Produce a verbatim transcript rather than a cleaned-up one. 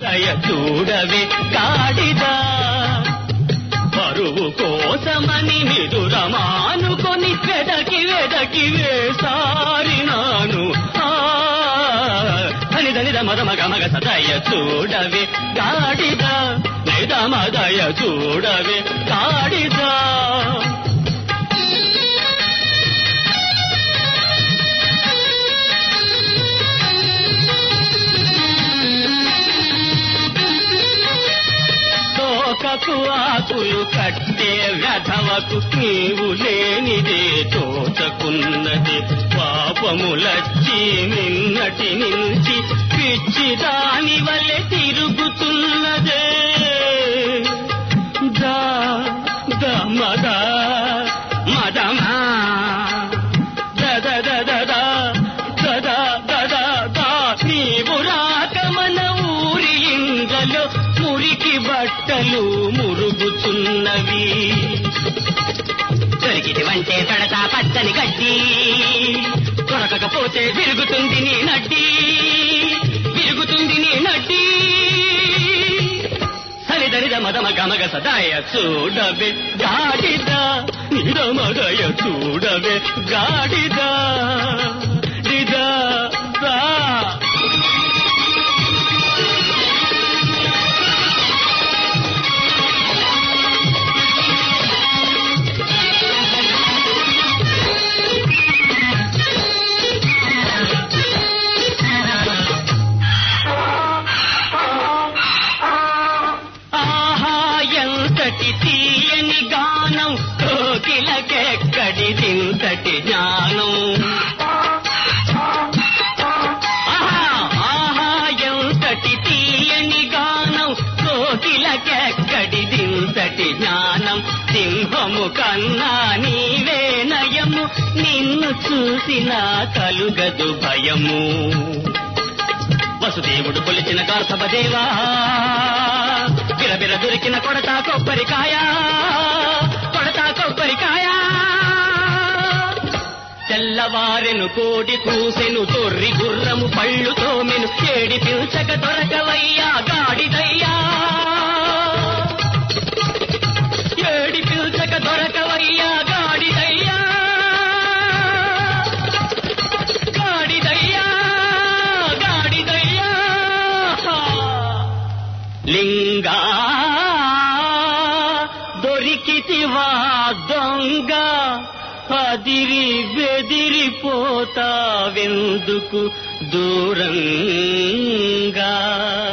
దయ చూడవే గాడిదా పరువు కోసమని నిదురమానుకొని వెదకి వెదకి వేసారినాను ధని ధని దమ మగ మగ సదయ చూడవే గాడిదా నిదమ దయ చూడవే గాడిదా తోకకు ఆకులు కట్టే వ్యధవకు నీవు లేనిదే తోచకున్నది పాపములచ్చి నిన్నటి నుంచి పిచ్చి దాని వలె తిరుగుతున్నదే దా మదా మదమా దద దద దద దద దా నీవు రాక మన ఊరి ఇంగలో మురికి బట్టలు మురుగుతున్నవి దొరికిటివంటే పెడతా పచ్చని గడ్డి దొరకకపోతే విరుగుతుంది నీ నడ్డి విరుగుతుంది నీ నడ్డి సరిదరిద మదమ గమగ సదాయ చూడవే గాడిదా నిరమదయ చూడవే గాడిదా నిదా తీయని గానం కోకిలకెక్కడిదింతటి జ్ఞానం ఆహా ఎంతటి తీయని గానం కోకిలకెక్కడిదింతటి జ్ఞానం సింహము కన్నా నీవే నయము నిన్ను చూసినా కలుగదు భయము వసుదేవుడు కొలిచిన కార్తవదేవా బిరబిర దొరికిన కొడతా కొబ్బరికాయ కొడతా కొబ్బరికాయ తెల్లవారెను కోడి కూసెను తొర్రి గుర్రము పళ్ళు తోమెను ఏడి పిల్చక దొరకవయ్యా గాడిదయ్యా ఏడి పిల్చక దొరకవయ్యా గాడిదయ్యా గాడిదయ్యా గాడిదయ్యా లింగా దొరికితివా దొంగ అదిరి బెదిరిపోతావెందుకు దూరంగా